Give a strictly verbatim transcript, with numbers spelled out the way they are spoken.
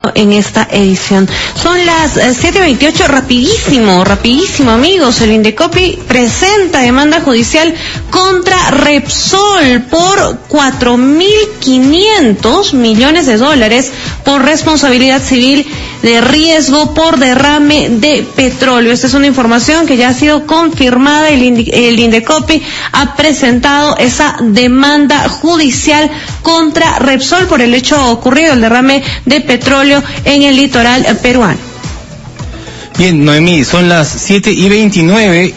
petróleo en esta edición. Son las eh, siete veintiocho, rapidísimo, rapidísimo amigos. El Indecopi presenta demanda judicial contra Repsol por cuatro mil quinientos millones de dólares por responsabilidad civil de riesgo por derrame de petróleo. Esta es una información que ya ha sido confirmada. El, Indi- el Indecopi ha presentado esa demanda judicial contra Repsol por el hecho ocurrido, el derrame de petróleo en el litoral peruano. Bien, Noemí, son las siete y veintinueve